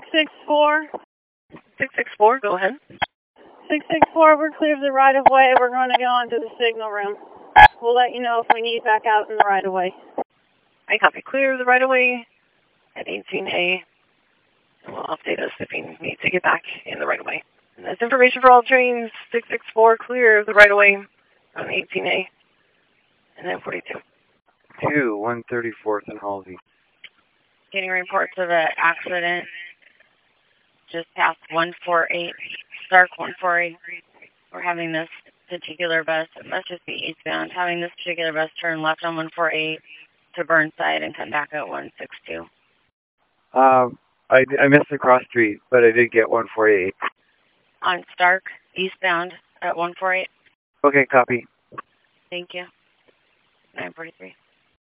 664. 664, go ahead. 664, we're clear of the right-of-way. We're going to go into the signal room. We'll let you know if we need back out in the right-of-way. I copy. Clear of the right-of-way at 18A. And we'll update us if we need to get back in the right-of-way. And that's information for all trains. 664, clear of the right-of-way on 18A. And then 42. 134th and Halsey. Getting reports of an accident just past 148, Stark 148. We're having this particular bus, it must just be eastbound, having this particular bus turn left on 148 to Burnside and come back at 162. I missed the cross street, but I did get 148. On Stark, eastbound at 148. Okay, copy. Thank you. 943.